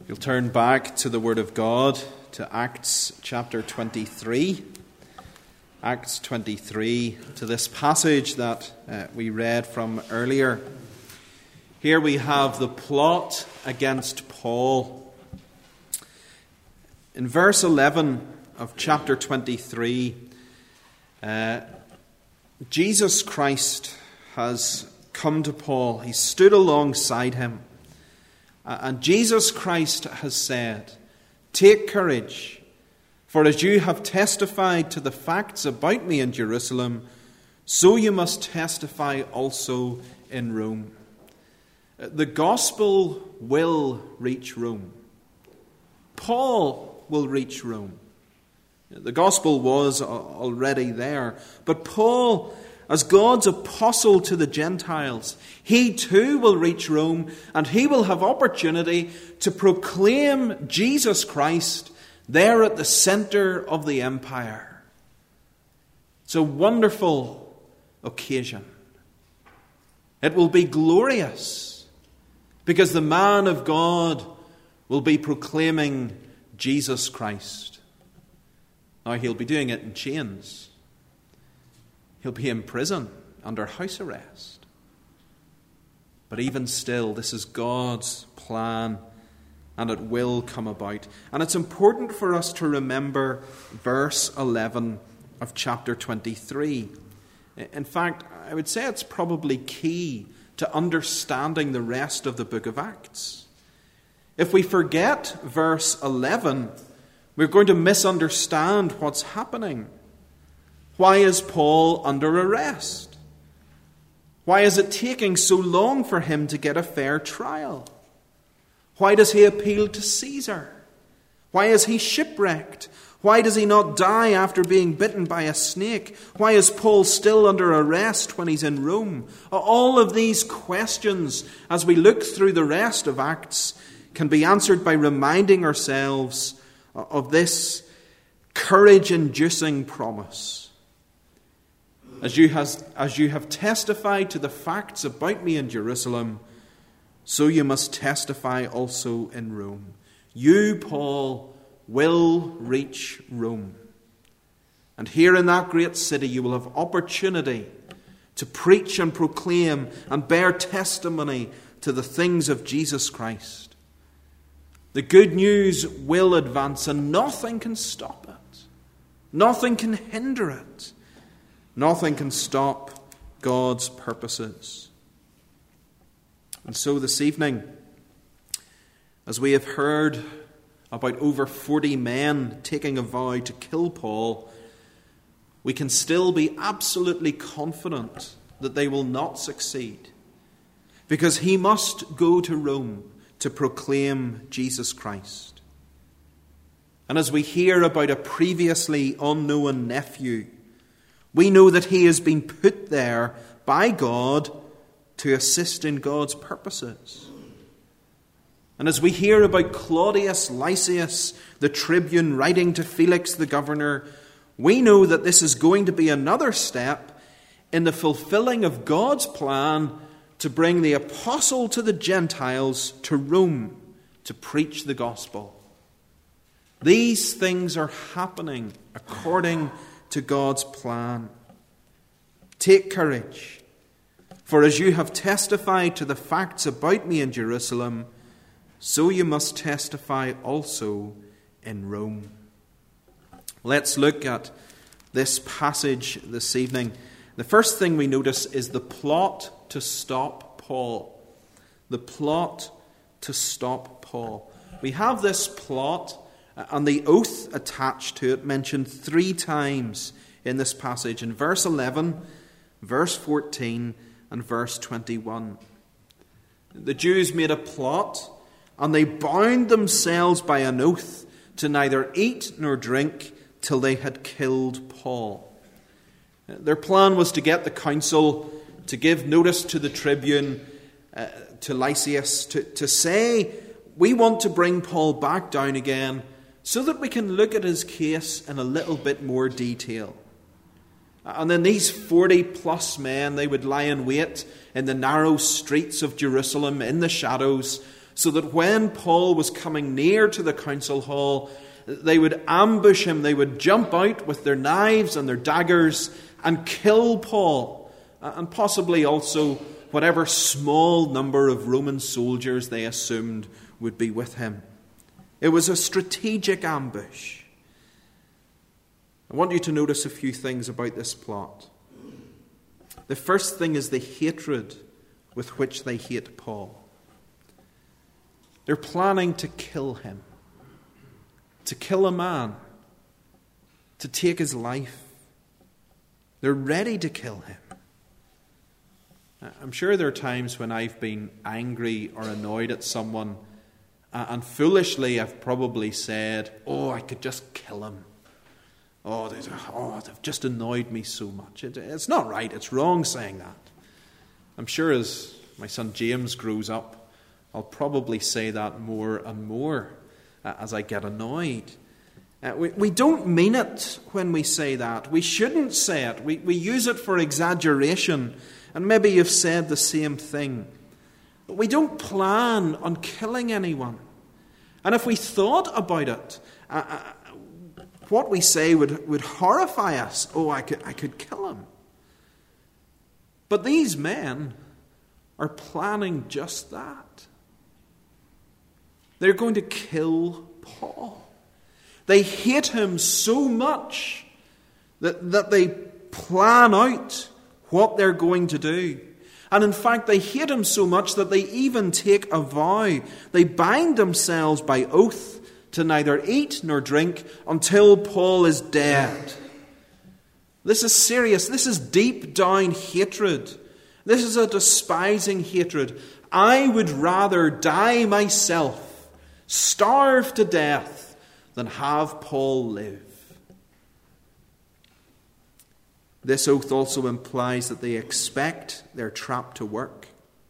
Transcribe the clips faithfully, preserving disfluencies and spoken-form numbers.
You'll turn back to the Word of God, to Acts chapter twenty-three. Acts twenty-three, to this passage that uh, we read from earlier. Here we have the plot against Paul. In verse eleven of chapter twenty-three, uh, Jesus Christ has come to Paul. He stood alongside him. And Jesus Christ has said, "Take courage, for as you have testified to the facts about me in Jerusalem, so you must testify also in Rome." The gospel will reach Rome. Paul will reach Rome. The gospel was already there, but Paul, as God's apostle to the Gentiles, he too will reach Rome, and he will have opportunity to proclaim Jesus Christ there at the center of the empire. It's a wonderful occasion. It will be glorious, because the man of God will be proclaiming Jesus Christ. Now, he'll be doing it in chains. He'll be in prison under house arrest. But even still, this is God's plan, and it will come about. And it's important for us to remember verse eleven of chapter twenty-three. In fact, I would say it's probably key to understanding the rest of the book of Acts. If we forget verse eleven, we're going to misunderstand what's happening. Why is Paul under arrest? Why is it taking so long for him to get a fair trial? Why does he appeal to Caesar? Why is he shipwrecked? Why does he not die after being bitten by a snake? Why is Paul still under arrest when he's in Rome? All of these questions, as we look through the rest of Acts, can be answered by reminding ourselves of this courage-inducing promise. As you, has, as you have testified to the facts about me in Jerusalem, so you must testify also in Rome. You, Paul, will reach Rome. And here in that great city you will have opportunity to preach and proclaim and bear testimony to the things of Jesus Christ. The good news will advance, and nothing can stop it. Nothing can hinder it. Nothing can stop God's purposes. And so this evening, as we have heard about over forty men taking a vow to kill Paul, we can still be absolutely confident that they will not succeed, because he must go to Rome to proclaim Jesus Christ. And as we hear about a previously unknown nephew, we know that he has been put there by God to assist in God's purposes. And as we hear about Claudius Lysias, the tribune, writing to Felix the governor, we know that this is going to be another step in the fulfilling of God's plan to bring the apostle to the Gentiles to Rome to preach the gospel. These things are happening according to God's plan. Take courage, for as you have testified to the facts about me in Jerusalem, so you must testify also in Rome. Let's look at this passage this evening. The first thing we notice is the plot to stop Paul. The plot to stop Paul. We have this plot and the oath attached to it mentioned three times in this passage, in verse eleven, verse fourteen, and verse twenty-one. The Jews made a plot, and they bound themselves by an oath to neither eat nor drink till they had killed Paul. Their plan was to get the council to give notice to the tribune, uh, to Lysias, to, to say, we want to bring Paul back down again so that we can look at his case in a little bit more detail. And then these forty plus men, they would lie in wait in the narrow streets of Jerusalem, in the shadows, so that when Paul was coming near to the council hall, they would ambush him, they would jump out with their knives and their daggers and kill Paul, and possibly also whatever small number of Roman soldiers they assumed would be with him. It was a strategic ambush. I want you to notice a few things about this plot. The first thing is the hatred with which they hate Paul. They're planning to kill him, to kill a man, to take his life. They're ready to kill him. I'm sure there are times when I've been angry or annoyed at someone, and foolishly I've probably said, oh, I could just kill him. Oh, they've, oh, they've just annoyed me so much. It, it's not right. It's wrong saying that. I'm sure as my son James grows up, I'll probably say that more and more uh, as I get annoyed. Uh, we, we don't mean it when we say that. We shouldn't say it. We, we use it for exaggeration. And maybe you've said the same thing. But we don't plan on killing anyone. And if we thought about it, uh, uh, what we say would, would horrify us. Oh, I could, I could kill him. But these men are planning just that. They're going to kill Paul. They hate him so much that, that they plan out what they're going to do. And in fact, they hate him so much that they even take a vow. They bind themselves by oath to neither eat nor drink until Paul is dead. This is serious. This is deep down hatred. This is a despising hatred. I would rather die myself, starve to death, than have Paul live. This oath also implies that they expect their trap to work.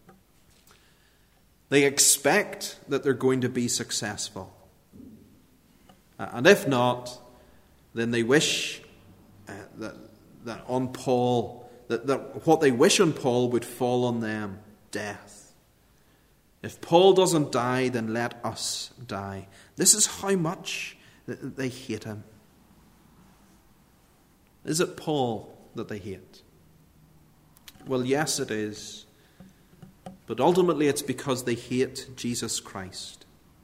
They expect that they're going to be successful. And if not, then they wish uh, that, that on Paul, that, that what they wish on Paul would fall on them, death. If Paul doesn't die, then let us die. This is how much they hate him. Is it Paul that they hate? Well, yes, it is. But ultimately it's because they hate Jesus Christ.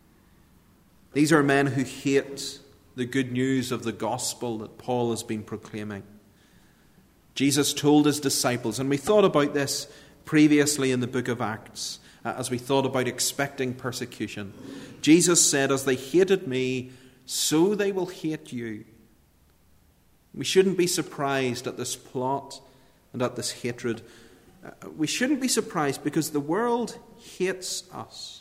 These are men who hate the good news of the gospel that Paul has been proclaiming. Jesus told his disciples, and we thought about this previously in the book of Acts, uh, as we thought about expecting persecution. Jesus said, as they hated me, so they will hate you. We shouldn't be surprised at this plot and at this hatred. Uh, we shouldn't be surprised because the world hates us.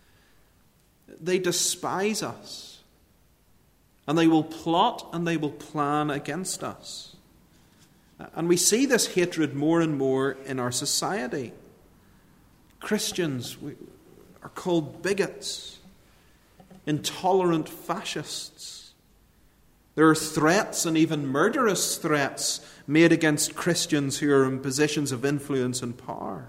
They despise us. And they will plot and they will plan against us. And we see this hatred more and more in our society. Christians are called bigots, intolerant fascists. There are threats and even murderous threats made against Christians who are in positions of influence and power.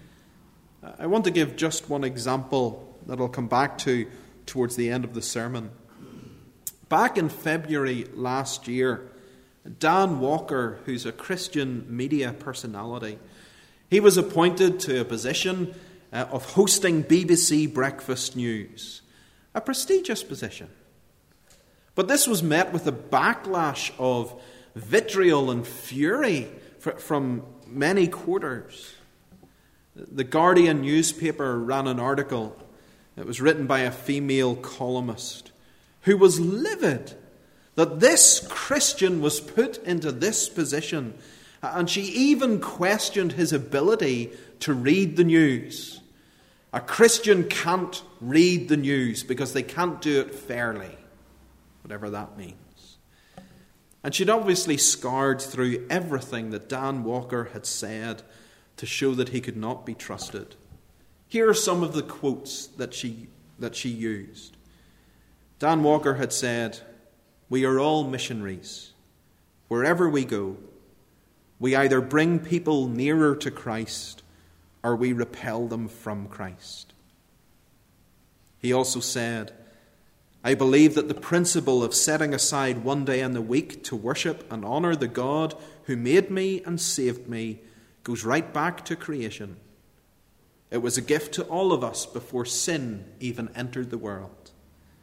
I want to give just one example that I'll come back to towards the end of the sermon. Back in February last year, Dan Walker, who's a Christian media personality, he was appointed to a position uh, of hosting B B C Breakfast News, a prestigious position. But this was met with a backlash of vitriol and fury from many quarters. The Guardian newspaper ran an article. It was written by a female columnist who was livid that this Christian was put into this position. And she even questioned his ability to read the news. A Christian can't read the news because they can't do it fairly, whatever that means. And she'd obviously scoured through everything that Dan Walker had said to show that he could not be trusted. Here are some of the quotes that she that she used. Dan Walker had said, "We are all missionaries. Wherever we go, we either bring people nearer to Christ or we repel them from Christ." He also said, I believe that the principle of setting aside one day in the week to worship and honor the God who made me and saved me goes right back to creation. It was a gift to all of us before sin even entered the world.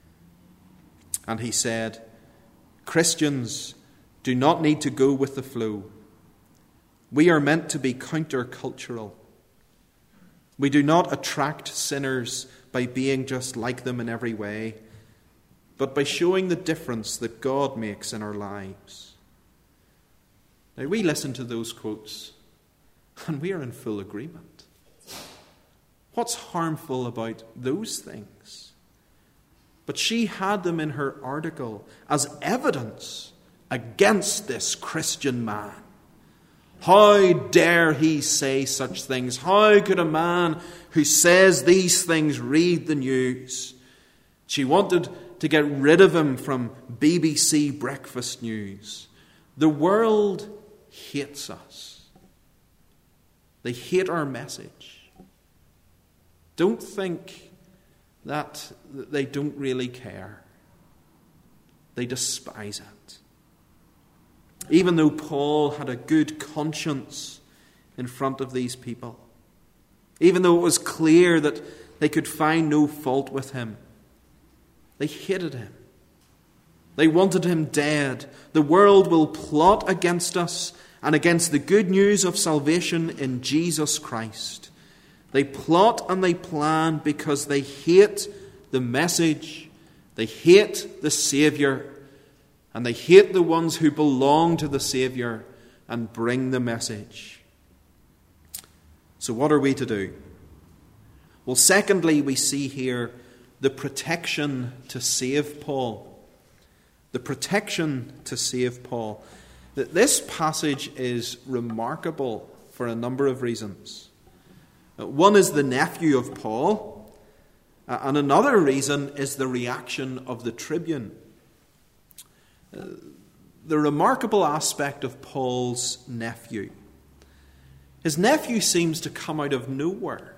And he said, Christians do not need to go with the flow. We are meant to be countercultural. We do not attract sinners by being just like them in every way, but by showing the difference that God makes in our lives. Now, we listen to those quotes, and we are in full agreement. What's harmful about those things? But she had them in her article as evidence against this Christian man. How dare he say such things? How could a man who says these things read the news? She wanted to get rid of him from B B C Breakfast News. The world hates us. They hate our message. Don't think that they don't really care. They despise it. Even though Paul had a good conscience in front of these people, even though it was clear that they could find no fault with him, they hated him. They wanted him dead. The world will plot against us and against the good news of salvation in Jesus Christ. They plot and they plan because they hate the message, they hate the Saviour, and they hate the ones who belong to the Saviour and bring the message. So what are we to do? Well, secondly, we see here the protection to save Paul. The protection to save Paul. This passage is remarkable for a number of reasons. One is the nephew of Paul, and another reason is the reaction of the tribune. The remarkable aspect of Paul's nephew. His nephew seems to come out of nowhere.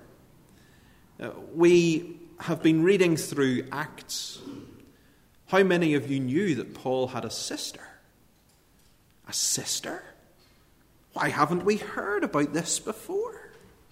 We have been reading through Acts. How many of you knew that Paul had a sister? A sister? Why haven't we heard about this before?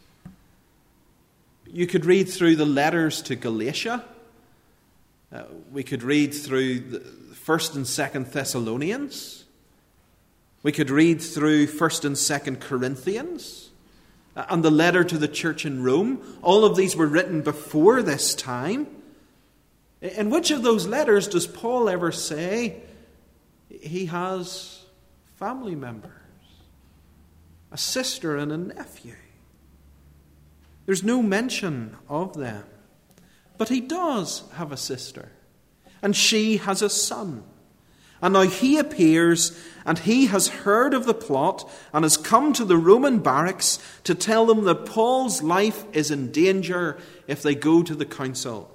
You could read through the letters to Galatia. Uh, we could read through the First and Second Thessalonians. We could read through First and Second Corinthians uh, and the letter to the church in Rome. All of these were written before this time. In which of those letters does Paul ever say he has family members, a sister and a nephew? There's no mention of them. But he does have a sister, and she has a son. And now he appears, and he has heard of the plot and has come to the Roman barracks to tell them that Paul's life is in danger if they go to the council.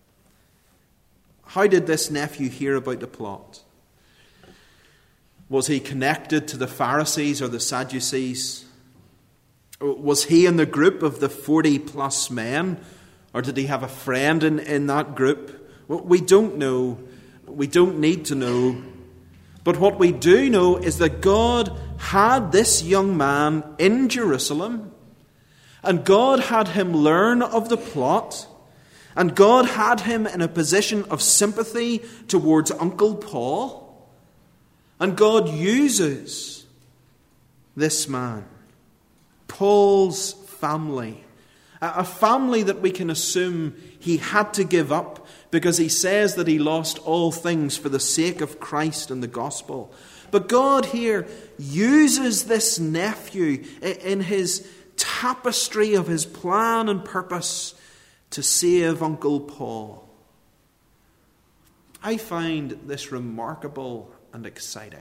How did this nephew hear about the plot? Was he connected to the Pharisees or the Sadducees? Was he in the group of the forty plus men? Or did he have a friend in, in that group? Well, we don't know. We don't need to know. But what we do know is that God had this young man in Jerusalem, and God had him learn of the plot, and God had him in a position of sympathy towards Uncle Paul, and God uses this man, Paul's family, a family that we can assume he had to give up because he says that he lost all things for the sake of Christ and the gospel. But God here uses this nephew in his tapestry of his plan and purpose to save Uncle Paul. I find this remarkable and exciting.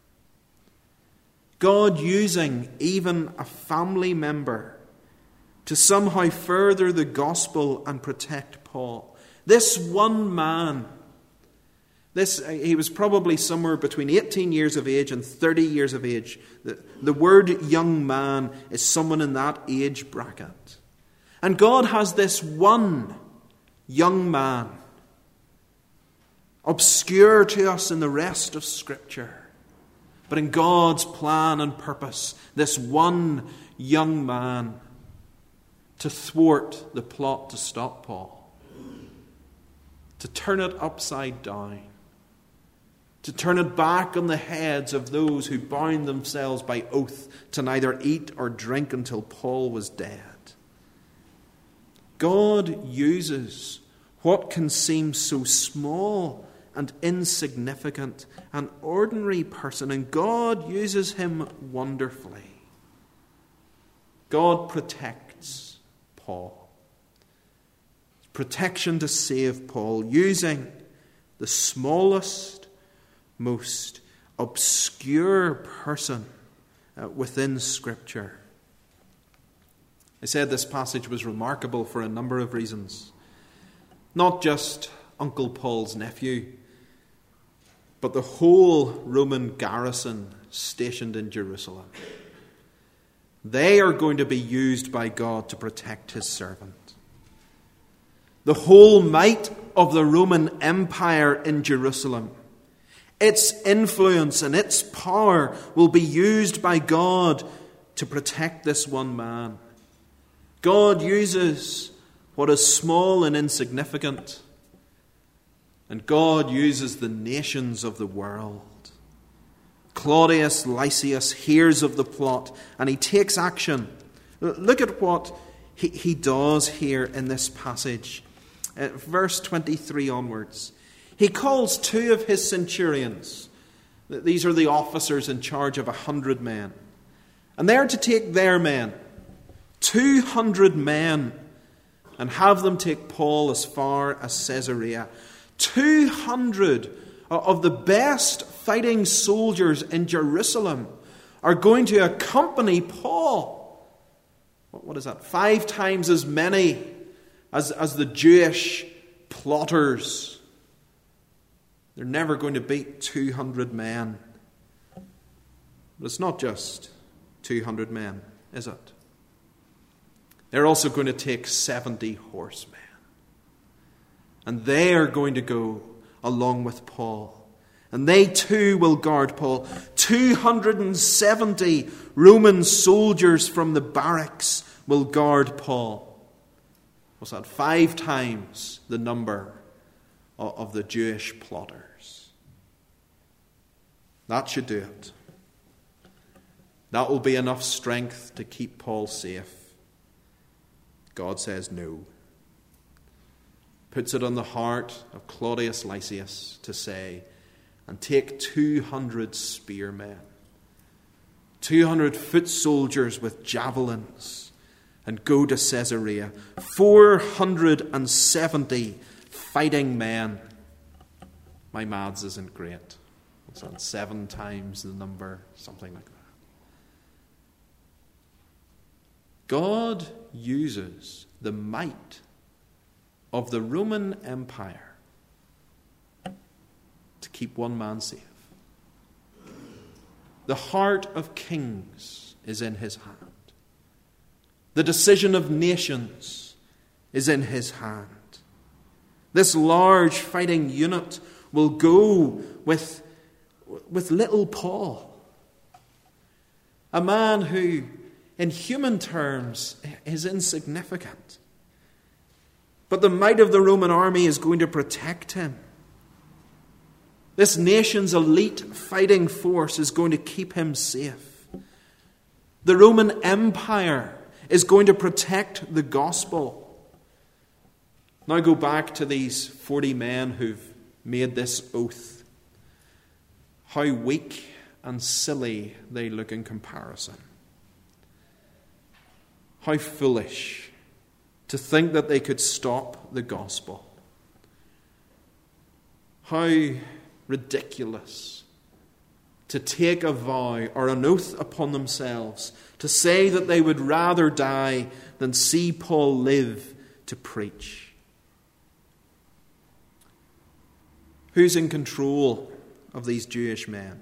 God using even a family member to somehow further the gospel and protect Paul. This one man, this he was probably somewhere between eighteen years of age and thirty years of age. The, the word young man is someone in that age bracket. And God has this one young man, obscure to us in the rest of Scripture, but in God's plan and purpose, this one young man to thwart the plot to stop Paul, to turn it upside down, to turn it back on the heads of those who bound themselves by oath to neither eat or drink until Paul was dead. God uses what can seem so small and insignificant, an ordinary person, and God uses him wonderfully. God protects Paul. Protection to save Paul, using the smallest, most obscure person uh, within Scripture. I said this passage was remarkable for a number of reasons. Not just Uncle Paul's nephew, but the whole Roman garrison stationed in Jerusalem. They are going to be used by God to protect his servant. The whole might of the Roman Empire in Jerusalem, its influence and its power will be used by God to protect this one man. God uses what is small and insignificant, and God uses the nations of the world. Claudius Lysias hears of the plot and he takes action. Look at what he, he does here in this passage. Uh, verse twenty-three onwards. He calls two of his centurions. These are the officers in charge of a hundred men. And they're to take their men, two hundred men, and have them take Paul as far as Caesarea. two hundred of the best fighting soldiers in Jerusalem are going to accompany Paul. What is that? Five times as many as, as the Jewish plotters. They're never going to beat two hundred men. But it's not just two hundred men, is it? They're also going to take seventy horsemen. And they are going to go along with Paul. And they too will guard Paul. two hundred seventy Roman soldiers from the barracks will guard Paul. What's that? Five times the number of the Jewish plotters. That should do it. That will be enough strength to keep Paul safe. God says no. Puts it on the heart of Claudius Lysias to say, and take two hundred spearmen, two hundred foot soldiers with javelins, and go to Caesarea. four hundred seventy fighting men. My maths isn't great. It's on seven times the number, something like that. God uses the might of the Roman Empire to keep one man safe. The heart of kings is in his hand. The decision of nations is in his hand. This large fighting unit will go with, with little Paul, a man who, in human terms, is insignificant. But the might of the Roman army is going to protect him. This nation's elite fighting force is going to keep him safe. The Roman Empire is going to protect the gospel. Now go back to these forty men who've made this oath. How weak and silly they look in comparison. How foolish to think that they could stop the gospel. How ridiculous to take a vow or an oath upon themselves to say that they would rather die than see Paul live to preach. Who's in control of these Jewish men?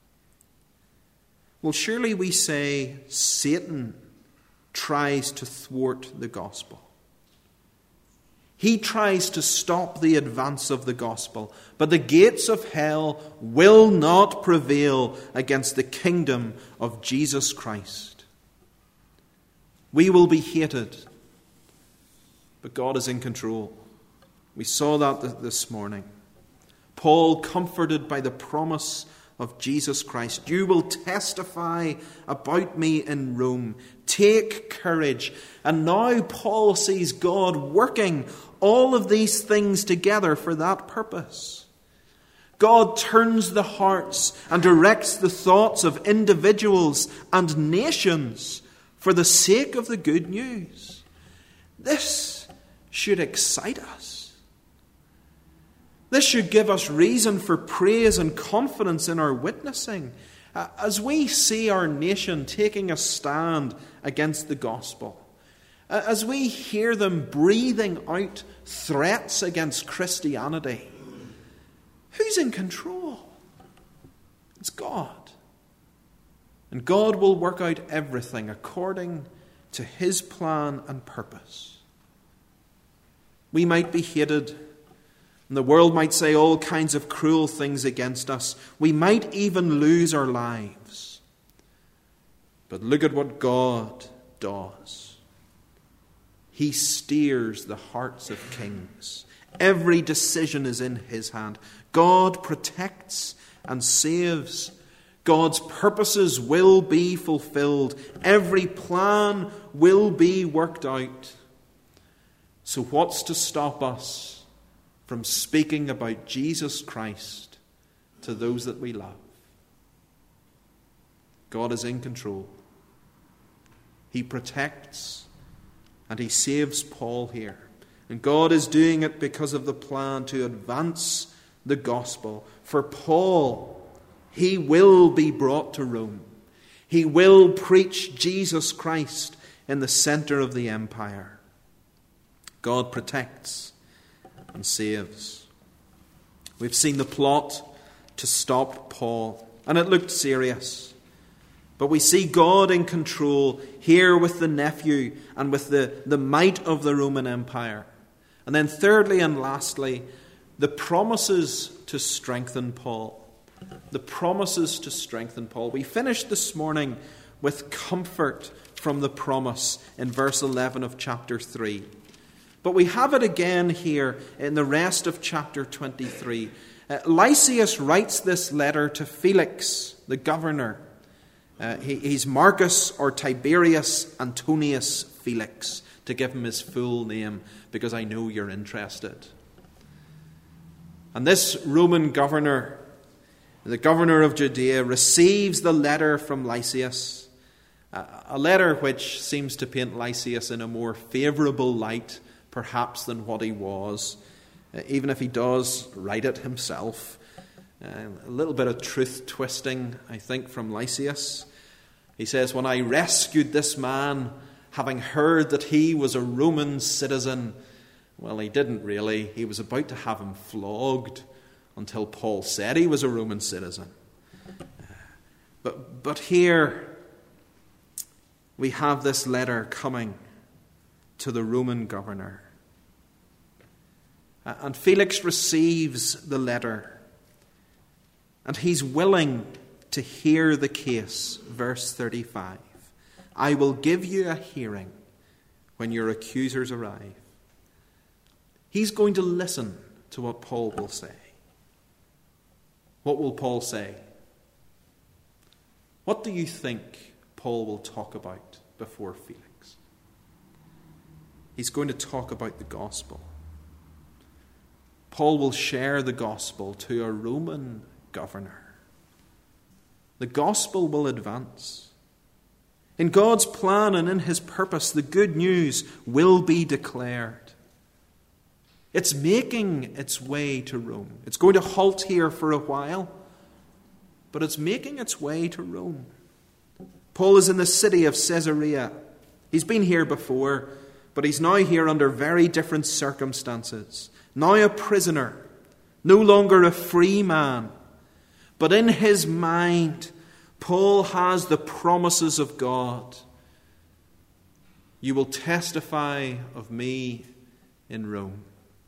Well, surely we say Satan tries to thwart the gospel. He tries to stop the advance of the gospel, but the gates of hell will not prevail against the kingdom of Jesus Christ. We will be hated, but God is in control. We saw that this morning. Paul, comforted by the promise of Jesus Christ, you will testify about me in Rome. Take courage. And now Paul sees God working all of these things together for that purpose. God turns the hearts and directs the thoughts of individuals and nations for the sake of the good news. This should excite us. This should give us reason for praise and confidence in our witnessing as we see our nation taking a stand against the gospel. As we hear them breathing out threats against Christianity. Who's in control? It's God. And God will work out everything according to his plan and purpose. We might be hated, and the world might say all kinds of cruel things against us. We might even lose our lives. But look at what God does. He steers the hearts of kings. Every decision is in his hand. God protects and saves. God's purposes will be fulfilled. Every plan will be worked out. So what's to stop us from speaking about Jesus Christ to those that we love? God is in control. He protects and he saves Paul here. And God is doing it because of the plan to advance the gospel. For Paul, he will be brought to Rome. He will preach Jesus Christ in the center of the empire. God protects and saves. We've seen the plot to stop Paul, and it looked serious. But we see God in control here with the nephew and with the, the might of the Roman Empire. And then thirdly and lastly, the promises to strengthen Paul. The promises to strengthen Paul. We finished this morning with comfort from the promise in verse eleven of chapter three. But we have it again here in the rest of chapter twenty-three. Uh, Lysias writes this letter to Felix, the governor. Uh, he, he's Marcus or Tiberius Antonius Felix, to give him his full name, because I know you're interested. And this Roman governor, the governor of Judea, receives the letter from Lysias, uh, a letter which seems to paint Lysias in a more favourable light, perhaps, than what he was, uh, even if he does write it himself. Uh, a little bit of truth twisting, I think, from Lysias. He says, when I rescued this man, having heard that he was a Roman citizen, well, he didn't really. He was about to have him flogged until Paul said he was a Roman citizen. But, but here we have this letter coming to the Roman governor. And Felix receives the letter. And he's willing to hear the case. Verse thirty-five. I will give you a hearing when your accusers arrive. He's going to listen to what Paul will say. What will Paul say? What do you think Paul will talk about before Felix? He's going to talk about the gospel. Paul will share the gospel to a Roman governor. The gospel will advance. In God's plan and in his purpose, the good news will be declared. It's making its way to Rome. It's going to halt here for a while, but it's making its way to Rome. Paul is in the city of Caesarea. He's been here before, but he's now here under very different circumstances. Now a prisoner, no longer a free man. But in his mind, Paul has the promises of God. You will testify of me in Rome.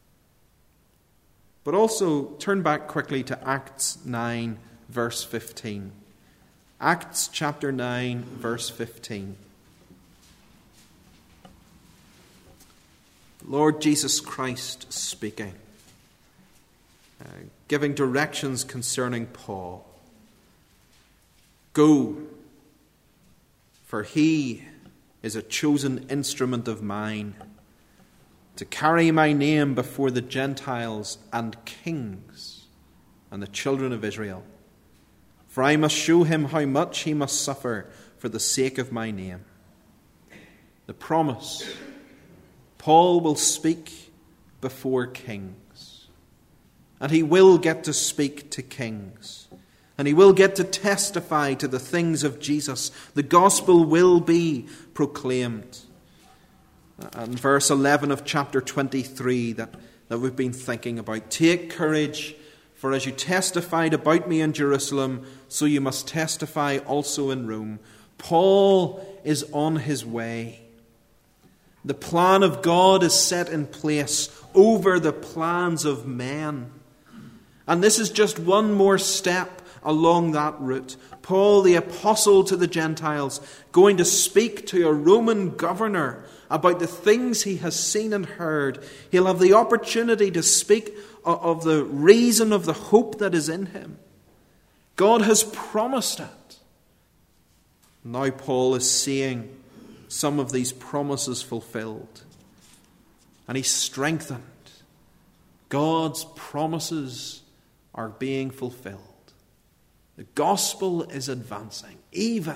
But also turn back quickly to Acts nine, verse fifteen. Acts chapter nine, verse fifteen. Lord Jesus Christ speaking, uh, giving directions concerning Paul. Go, for he is a chosen instrument of mine to carry my name before the Gentiles and kings and the children of Israel. For I must show him how much he must suffer for the sake of my name. The promise: Paul will speak before kings, and he will get to speak to kings, and he will get to testify to the things of Jesus. The gospel will be proclaimed. And verse eleven of chapter twenty-three that, that we've been thinking about. Take courage, for as you testified about me in Jerusalem, so you must testify also in Rome. Paul is on his way. The plan of God is set in place over the plans of men. And this is just one more step along that route. Paul, the apostle to the Gentiles, going to speak to a Roman governor about the things he has seen and heard. He'll have the opportunity to speak of the reason of the hope that is in him. God has promised it. Now Paul is seeing some of these promises fulfilled, and he's strengthened. God's promises are being fulfilled. The gospel is advancing, even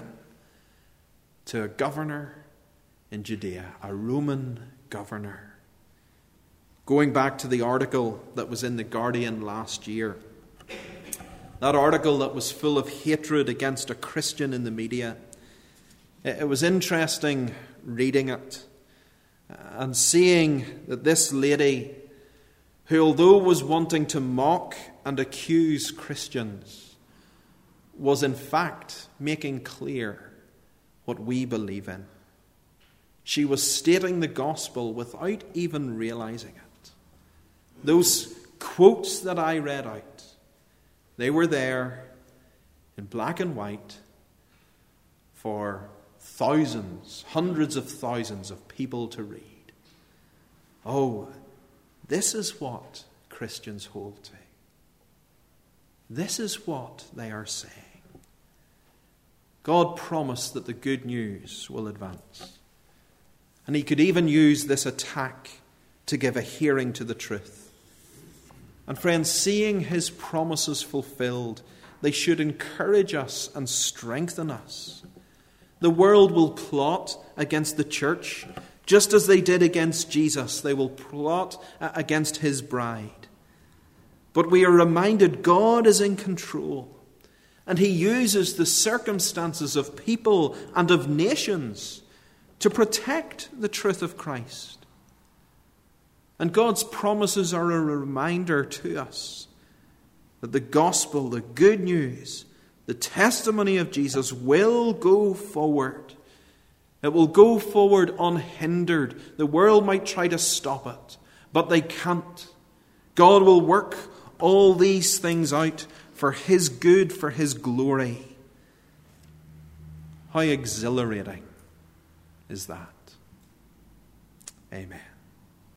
to a governor in Judea, a Roman governor. Going back to the article that was in The Guardian last year, that article that was full of hatred against a Christian in the media, it was interesting reading it and seeing that this lady, who although was wanting to mock and accuse Christians, was in fact making clear what we believe in. She was stating the gospel without even realizing it. Those quotes that I read out, they were there in black and white for thousands, hundreds of thousands of people to read. Oh, this is what Christians hold to. This is what they are saying. God promised that the good news will advance. And he could even use this attack to give a hearing to the truth. And friends, seeing his promises fulfilled, they should encourage us and strengthen us. The world will plot against the church, just as they did against Jesus. They will plot against his bride. But we are reminded God is in control, and he uses the circumstances of people and of nations to protect the truth of Christ. And God's promises are a reminder to us that the gospel, the good news, the testimony of Jesus will go forward. It will go forward unhindered. The world might try to stop it, but they can't. God will work all these things out for his good, for his glory. How exhilarating is that? Amen.